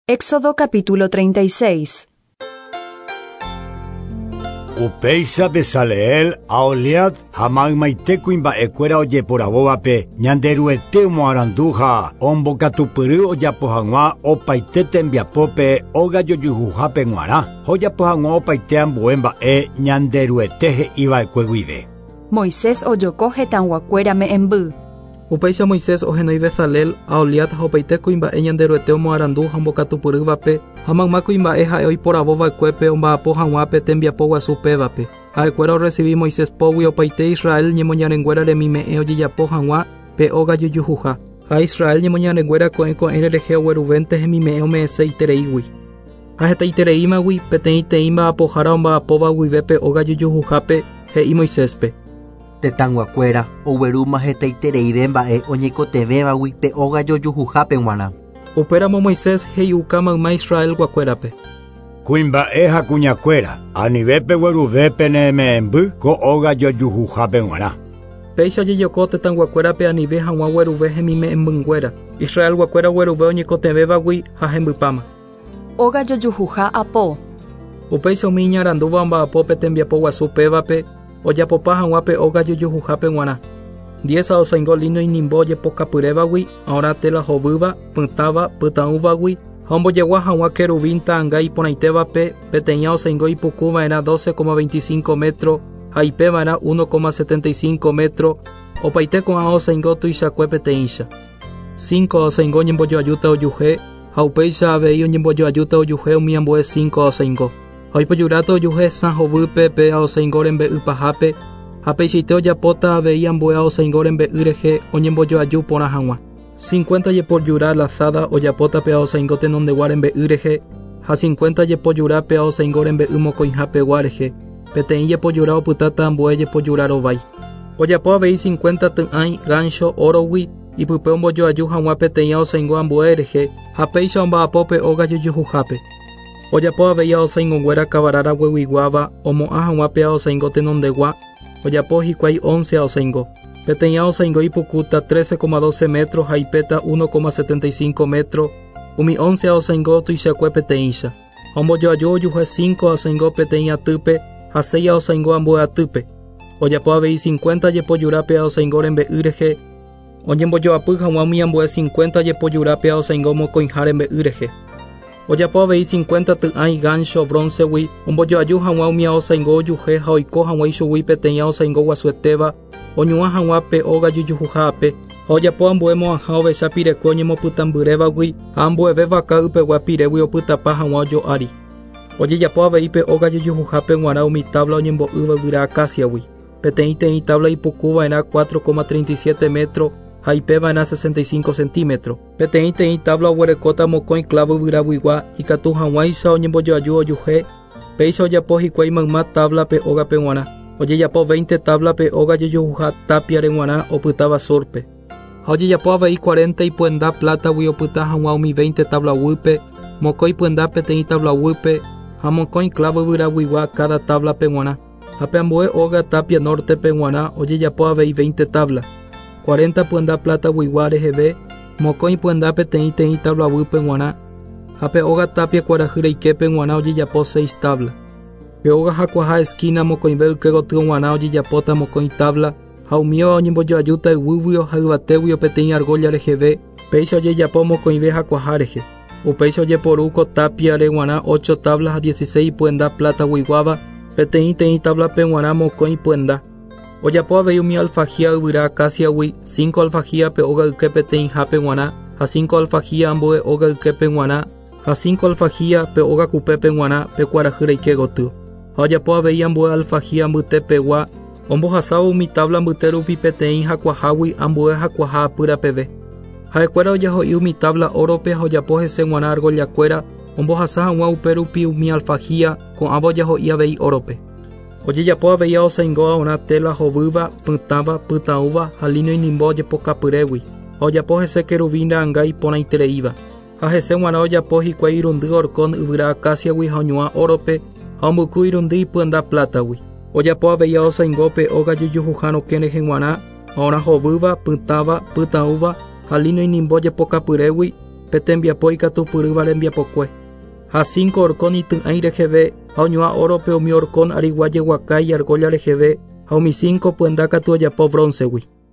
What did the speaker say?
Éxodo capítulo 36. Upéicha Bezaleel, Aholiab, hamagmaite mba'ekuéra ojeporavóvape ñanderuete omoarandu ha ombokatupyry ojapo hag̃ua opaite tembiapópe ogajojuhápe g̃uarã ojapo hag̃ua opaite ambue mba'e ñanderuete he'iva'ekue guive. Moisés ojoko hetãnguakuéra me'ẽmby. Upéicha Moisés ohenói Bezaleel, Aholiab ha opaite kuimba'e ñanderuete omoarandu ha ombokatupyrývape ha mayma kuimba'e ha'e oiporavova'ekuépe omba'apo hag̃uápe tembiapo guasu pévape. Ha'ekuéra orecibi Moisés pogui opaite Israel ñemoñarenguéra remime'ẽ ojejapo hag̃ua pe ogajojuha. Ha Israel ñemoñarenguéra ko'ẽko'ẽ rerehe ogueruvente hemime'ẽ ome'ẽse itereígui. Ha heta itereímagui peteĩ mba'apohára omba'apóva guivépe ogajojuhápe he'i Moiséspe. Tetãnguakuéra oguerúma hetaitereíve mba'e oñeikotevẽvagui pe ogajojuhápe g̃uarã. Upéramo Moisés he'iuka mayma Israel guakuérape. Kuimba'e ha kuñakuéra anivépe gueruvépe neme'ẽmby ko ogajojuhápe g̃uarã. Péicha jejoko tetãnguakuérape anive hag̃ua gueruve hemime'ẽmbynguéra. Israel guakuéra gueruve oñeikotevẽvagui ha hembypáma. Ogajojuha apó. Upéicha umi iñarandúva mba'apópe tembiapo guasu pévape ojapopa hag̃uápe ogajojuhápe g̃uarã. 10 osãingo lino inimbo ojepokapyrévagui, ahora tela hovýva, pytáva, pytãúvagui, ha ombojegua hag̃ua kerubín ta'ãnga iporãitévape peteĩ osãingo ipukuva'erã 12,25 metro ha ipeva'erã 1,75 metro, opaite ko'ã osãingo tuichakue peteĩcha. 5 osãingo ñembojoajúta ojuhe ha upéicha avei oñembojoajúta ojuhe umi ambue 5 osãingo. Ha oipojuráta ojuhe sã hovýpe pe osãingo rembe'y pahápe ha peichaite ojapóta avei ambue osãingo rembe'y rehe oñembojoaju porã hag̃ua. 50 jepojura lazada ojapóta pe osãingo tenondegua rembe'y rehe ha 50 jepojura pe osãingo rembe'y mokõihápegua rehe. Peteĩ jepojura opytáta ambue jepojura rovái. Ojapo avei 50 ty'ãi gancho orogui ipype ombojoaju hag̃ua peteĩ osãingo ambue rehe ha péicha omba'apópe ogajojuhápe. Ojapo avei osãingoguéra kavarara gueguiguáva omo'ã hag̃ua pe osãingo tenondegua. Ojapo hikuái 11 osãingo. Peteĩ osãingo ipukúta 13,12 metro ha ipéta 1,75 metro. Umi 11 osãingo tuichakue peteĩcha. Ombojoaju ojuhe 5 osãingo peteĩ atýpe ha 6 osãingo ambue atýpe. Ojapo avei 50 jepojura pe osãingo rembe'y rehe. Oñembojoapy hag̃ua umi ambue 50 jepojura pe osãingo mokõiha rembe'y rehe. Ojapo avei 50 ty'ãi gancho bronzegui ombojoaju hag̃ua umi osãingo ojuhe ha oiko hag̃ua ichugui peteĩ osãingo guasuetéva oñu'ã hag̃ua pe ogajojuhápe ha ojapo ambue mo'ãha ovecha pirekue oñemopytãmbyrévagui ha ambueve vaka ypegua pirégui opytapa hag̃ua ojo'ári. Ojejapo avei pe ogajojuhápe g̃uarã umi tabla oñembo'ýva yvyra acaciagui. Peteĩ tabla ipukuva'erã 4,37 metro ha ipeva'erã 65 centímetro. Peteĩ tabla oguerekóta mokõi clavo yvyraguigua ikatu hag̃uáicha oñembojoaju ojuhe. Péicha ojapo hikuái mayma tabla pe ógape g̃uarã. Ojejapo 20 tabla pe ogajojuha tapiare g̃uarã opyta vasorpe. Ha ojejapo avei 40 ipuenda plátagui opyta hag̃ua umi 20 tablaguýpe, mokõi puenda peteĩ tablaguýpe ha mokõi clavo yvyraguigua cada tabla pe g̃uarã. Ha pe ambue óga tapia norte pe g̃uarã ojejapo avei 20 tabla. 40 puenda plata guigua reheve, mokõi puenda peteĩ tablaguýpe g̃uarã ha pe óga tapia kuarahy reiképe g̃uarã ojejapo 6 tabla. Pe óga hakuaha esquina mokõive yke gotyo g̃uarã ojejapóta mokõi tabla ha umíva oñembojoajúta yvývio ha yvatégui peteĩ argolla reheve péicha ojejapo mokõive hakuaha rehe. Upéicha ojeporúko tapiare g̃uarã 8 tabla ha 16 puenda plata guiguáva peteĩ tabla pe g̃uarã mokõi puenda. Ojapo avei umi alfajía yvyra acaciagui 5 alfajía pe óga yke peteĩhápe g̃uarã ha 5 alfajía ambue óga yképe g̃uarã ha 5 alfajía pe óga kupépe g̃uarã pe kuarahy reike gotyo. Ha ojapo avei ambue alfajía mbytepegua ombohasávo umi tabla mbyte rupi peteĩ hakuahágui ambue hakuaha apýra peve. Ha'ekuéra ojaho'i umi tabla órope ha ojapo hese g̃uarã argollakuéra ombohasa hag̃ua upe rupi umi alfajía ko'ãva ojaho'i avei órope. Ojejapo avei osãingo ahora tela hovýva, pytáva, pytãúva ha lino inimbo ojepokapyrégui. Ha ojapo hese kerubín ra'ãnga iporãitereíva. Ha hese g̃uarã ojapo hikuái irundy orcón yvyra acaciagui ha oñu'ã órope ha ombyky irundy ipuenda plátagui. Ojapo avei osãingo pe ogajojuha rokẽ rehe g̃uarã ahora hovýva, pytáva, pytãúva ha lino inimbo ojepokapyrégui pe tembiapo ikatupyrýva rembiapokue. Ha 5 orcón ity'ãi reheve ha oñoa oro pe umi orcón arigua jeguaka iargólla reheve ha umi 5 pyanda katu ojapo bronzegui.